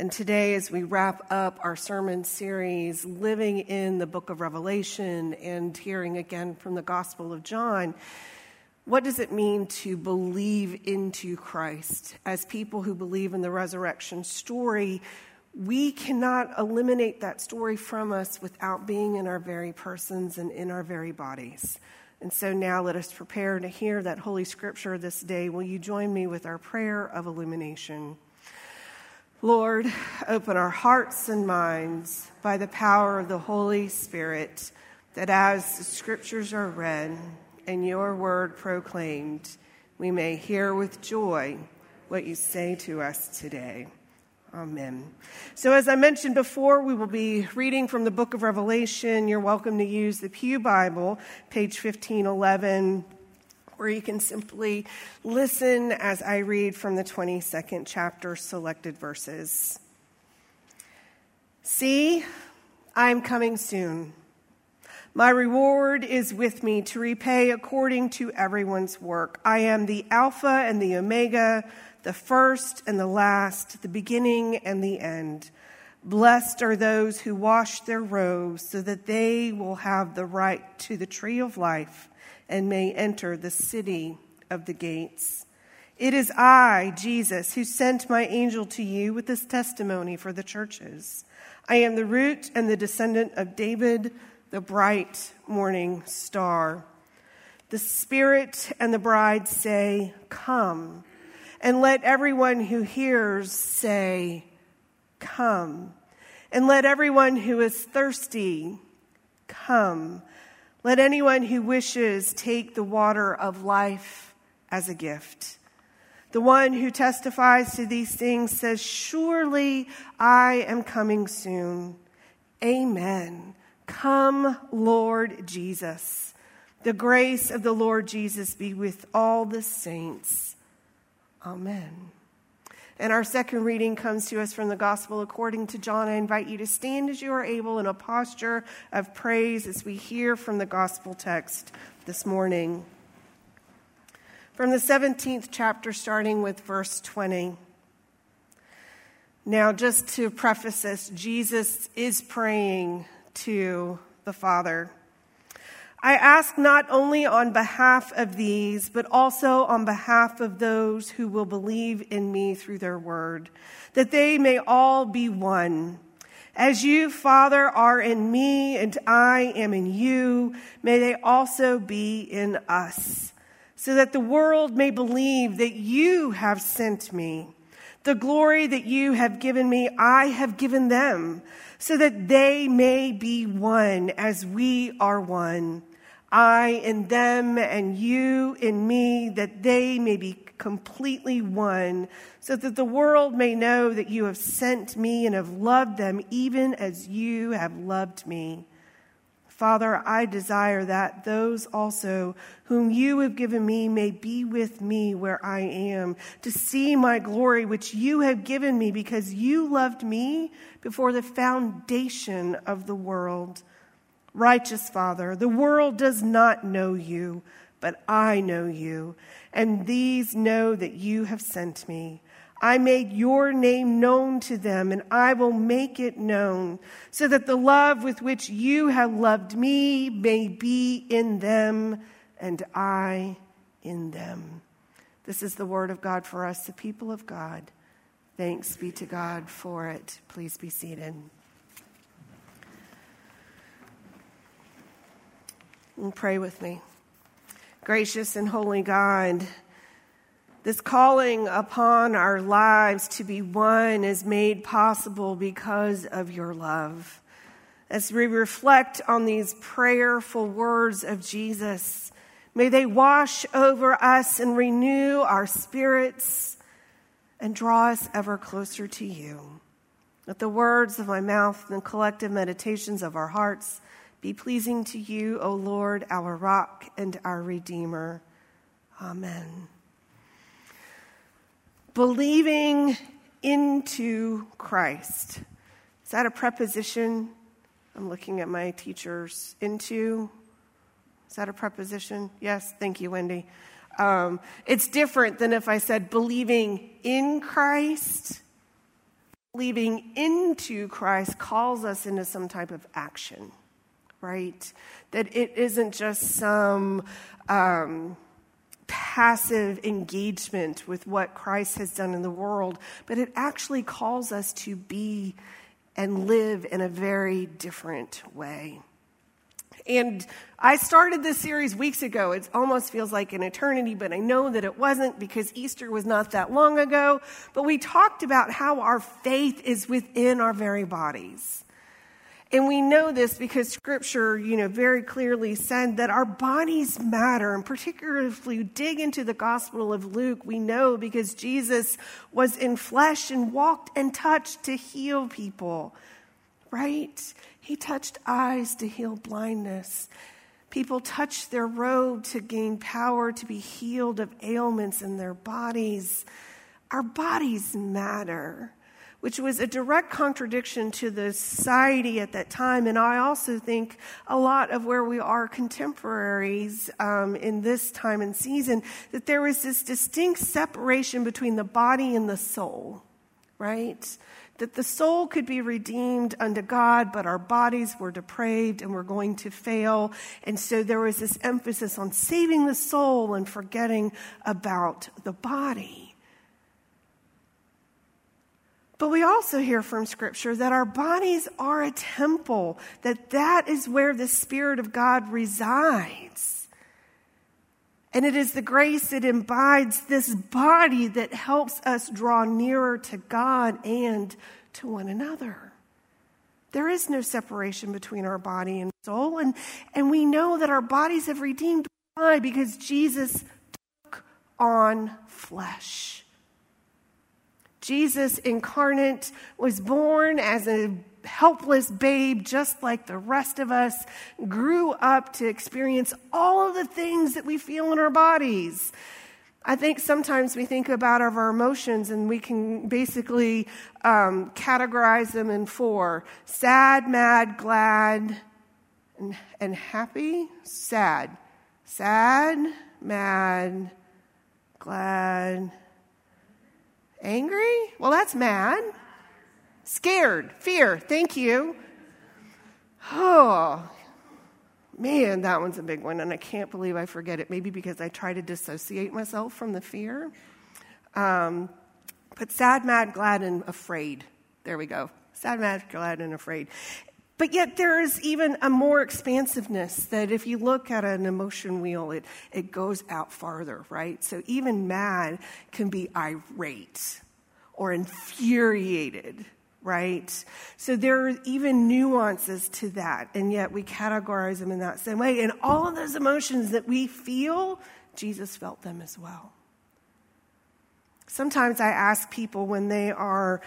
And today, as we wrap up our sermon series, living in the book of Revelation and hearing again from the Gospel of John, what does it mean to believe into Christ? As people who believe in the resurrection story, we cannot eliminate that story from us without being in our very persons and in our very bodies. And so now let us prepare to hear that Holy Scripture this day. Will you join me with our prayer of illumination? Lord, open our hearts and minds by the power of the Holy Spirit, that as the Scriptures are read and your word proclaimed, we may hear with joy what you say to us today. Amen. So as I mentioned before, we will be reading from the book of Revelation. You're welcome to use the Pew Bible, page 1511, where you can simply listen as I read from the 22nd chapter, selected verses. See, I am coming soon. My reward is with me to repay according to everyone's work. I am the Alpha and the Omega, the first and the last, the beginning and the end. Blessed are those who wash their robes so that they will have the right to the tree of life and may enter the city of the gates. It is I, Jesus, who sent my angel to you with this testimony for the churches. I am the root and the descendant of David, the bright morning star. The Spirit and the bride say, "Come." And let everyone who hears say, "Come." And let everyone who is thirsty come. Let anyone who wishes take the water of life as a gift. The one who testifies to these things says, "Surely I am coming soon." Amen. Come, Lord Jesus. The grace of the Lord Jesus be with all the saints. Amen. And our second reading comes to us from the Gospel according to John. I invite you to stand as you are able in a posture of praise as we hear from the Gospel text this morning. From the 17th chapter, starting with verse 20. Now, just to preface this, Jesus is praying to the Father. I ask not only on behalf of these, but also on behalf of those who will believe in me through their word, that they may all be one. As you, Father, are in me and I am in you, may they also be in us, so that the world may believe that you have sent me. The glory that you have given me, I have given them, so that they may be one as we are one. I in them and you in me, that they may be completely one, so that the world may know that you have sent me and have loved them even as you have loved me. Father, I desire that those also whom you have given me may be with me where I am, to see my glory which you have given me because you loved me before the foundation of the world. Righteous Father, the world does not know you, but I know you, and these know that you have sent me. I made your name known to them, and I will make it known, so that the love with which you have loved me may be in them, and I in them. This is the word of God for us, the people of God. Thanks be to God for it. Please be seated. And pray with me. Gracious and holy God, this calling upon our lives to be one is made possible because of your love. As we reflect on these prayerful words of Jesus, may they wash over us and renew our spirits and draw us ever closer to you. Let the words of my mouth and the collective meditations of our hearts be pleasing to you, O Lord, our rock and our Redeemer. Amen. Believing into Christ. Is that a preposition? I'm looking at my teachers. Into. Is that a preposition? Yes, thank you, Wendy. It's different than if I said believing in Christ. believing into Christ calls us into some type of action, right? That it isn't just some passive engagement with what Christ has done in the world, but it actually calls us to be and live in a very different way. And I started this series weeks ago. It almost feels like an eternity, but I know that it wasn't because Easter was not that long ago. But we talked about how our faith is within our very bodies. And we know this because Scripture, very clearly said that our bodies matter. And particularly if we dig into the Gospel of Luke, we know because Jesus was in flesh and walked and touched to heal people, right? He touched eyes to heal blindness. People touched their robe to gain power to be healed of ailments in their bodies. Our bodies matter, which was a direct contradiction to the society at that time. And I also think a lot of where we are contemporaries in this time and season, that there was this distinct separation between the body and the soul, right? That the soul could be redeemed unto God, but our bodies were depraved and were going to fail. And so there was this emphasis on saving the soul and forgetting about the body. But we also hear from Scripture that our bodies are a temple, that is where the Spirit of God resides. And it is the grace that imbibes this body that helps us draw nearer to God and to one another. There is no separation between our body and soul. And we know that our bodies have redeemed. Why? Because Jesus took on flesh. Jesus incarnate was born as a helpless babe, just like the rest of us, grew up to experience all of the things that we feel in our bodies. I think sometimes we think about our emotions and we can basically categorize them in 4: sad, mad, glad, and happy. Sad, mad, glad, angry? Well, that's mad. Scared, fear, thank you. Oh, man, that one's a big one, and I can't believe I forget it. Maybe because I try to dissociate myself from the fear. But sad, mad, glad, and afraid. There we go. Sad, mad, glad, and afraid. But yet there is even a more expansiveness that if you look at an emotion wheel, it goes out farther, right? So even mad can be irate or infuriated, right? So there are even nuances to that, and yet we categorize them in that same way. And all of those emotions that we feel, Jesus felt them as well. Sometimes I ask people when they are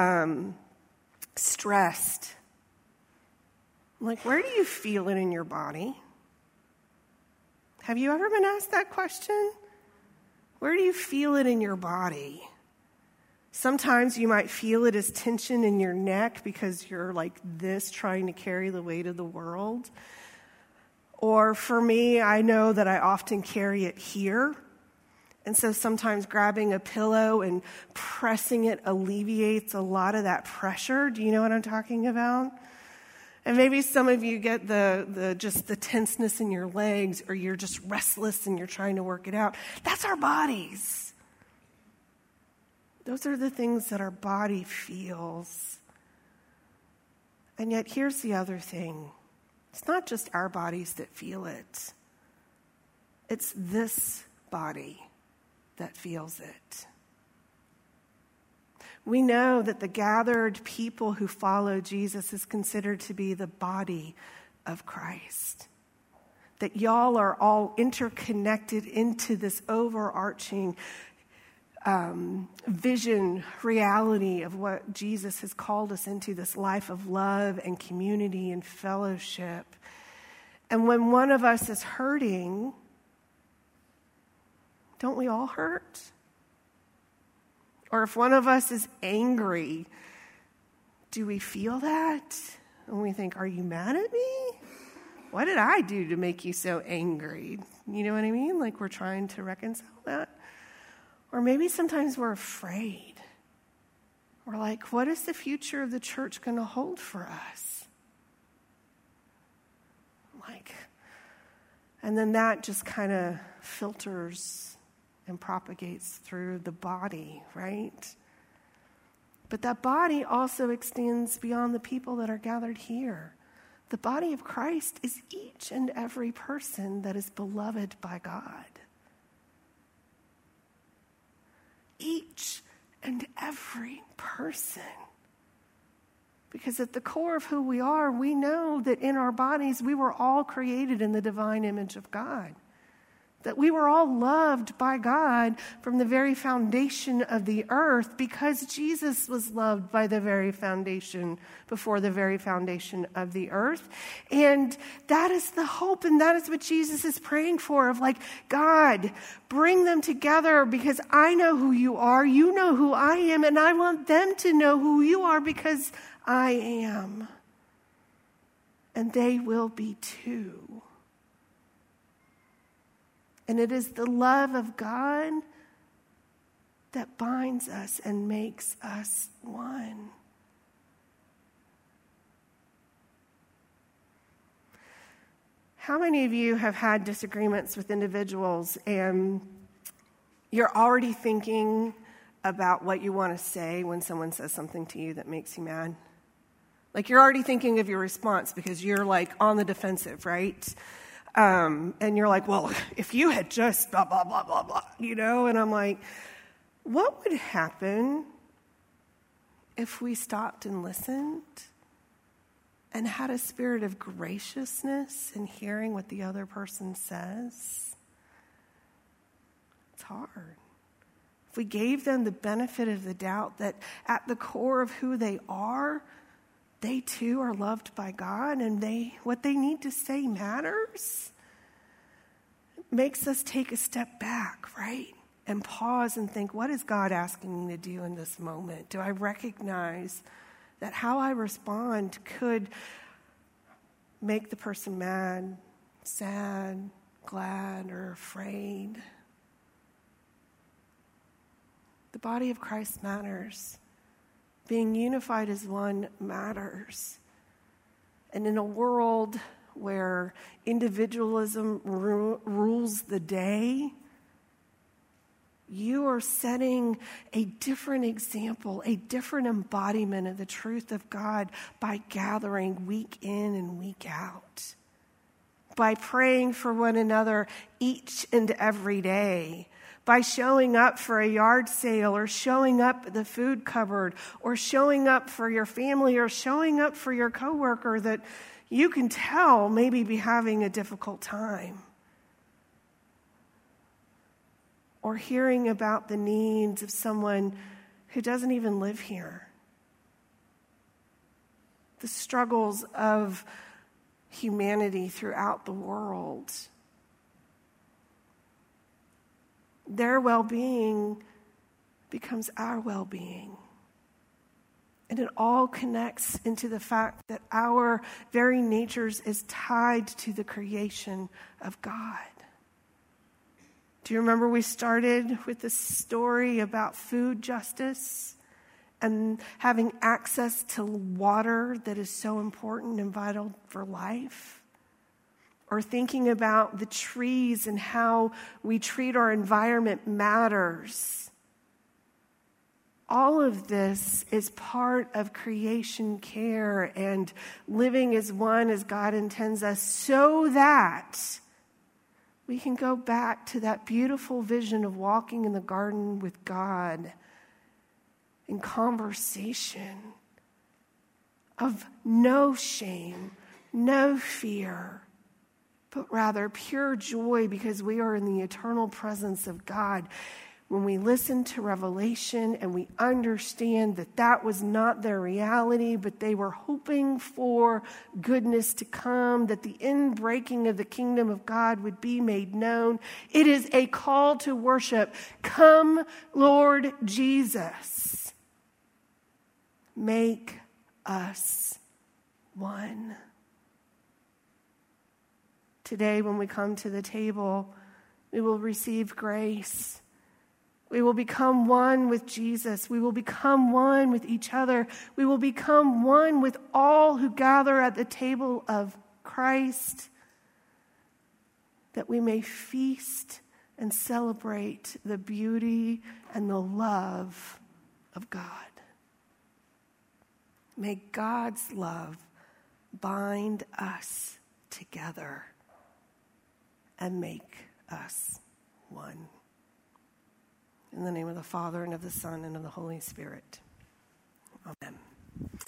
stressed, I'm like, where do you feel it in your body? Have you ever been asked that question? Where do you feel it in your body? Sometimes you might feel it as tension in your neck because you're like this trying to carry the weight of the world. Or for me, I know that I often carry it here. And so sometimes grabbing a pillow and pressing it alleviates a lot of that pressure. Do you know what I'm talking about? And maybe some of you get just the tenseness in your legs, or you're just restless and you're trying to work it out. That's our bodies. Those are the things that our body feels. And yet here's the other thing. It's not just our bodies that feel it. It's this body that feels it. We know that the gathered people who follow Jesus is considered to be the body of Christ. That y'all are all interconnected into this overarching vision, reality of what Jesus has called us into, this life of love and community and fellowship. And when one of us is hurting, don't we all hurt? Or if one of us is angry, do we feel that? And we think, are you mad at me? What did I do to make you so angry? You know what I mean? Like we're trying to reconcile that. Or maybe sometimes we're afraid. we're like, what is the future of the church going to hold for us? And then that just kind of filters and propagates through the body, right? But that body also extends beyond the people that are gathered here. The body of Christ is each and every person that is beloved by God. Each and every person. Because at the core of who we are, we know that in our bodies, we were all created in the divine image of God. That we were all loved by God from the very foundation of the earth because Jesus was loved by the very foundation, before the very foundation of the earth. And that is the hope, and that is what Jesus is praying for, of like, God, bring them together because I know who you are, you know who I am, and I want them to know who you are because I am. And they will be too. And it is the love of God that binds us and makes us one. How many of you have had disagreements with individuals and you're already thinking about what you want to say when someone says something to you that makes you mad? Like, you're already thinking of your response because you're like on the defensive, right? And you're like, well, if you had just blah, blah, blah, blah, blah, and I'm like, what would happen if we stopped and listened and had a spirit of graciousness in hearing what the other person says? It's hard. If we gave them the benefit of the doubt that at the core of who they are, they too are loved by God, and what they need to say matters. It makes us take a step back, right? And pause and think, what is God asking me to do in this moment? Do I recognize that how I respond could make the person mad, sad, glad, or afraid? The body of Christ matters. Being unified as one matters. And in a world where individualism rules the day, you are setting a different example, a different embodiment of the truth of God by gathering week in and week out, by praying for one another each and every day, by showing up for a yard sale or showing up at the food cupboard or showing up for your family or showing up for your coworker that you can tell maybe be having a difficult time. Or hearing about the needs of someone who doesn't even live here. The struggles of humanity throughout the world. Their well-being becomes our well-being. And it all connects into the fact that our very natures is tied to the creation of God. Do you remember we started with this story about food justice and having access to water that is so important and vital for life? Or thinking about the trees and how we treat our environment matters. All of this is part of creation care and living as one as God intends us, so that we can go back to that beautiful vision of walking in the garden with God in conversation of no shame, no fear, but rather pure joy because we are in the eternal presence of God. When we listen to Revelation and we understand that that was not their reality, but they were hoping for goodness to come, that the inbreaking of the kingdom of God would be made known, it is a call to worship. Come, Lord Jesus. Make us one. Today, when we come to the table, we will receive grace We will become one with Jesus. We will become one with each other. We will become one with all who gather at the table of Christ, that we may feast and celebrate the beauty and the love of God. May God's love bind us together and make us one. In the name of the Father, and of the Son, and of the Holy Spirit. Amen.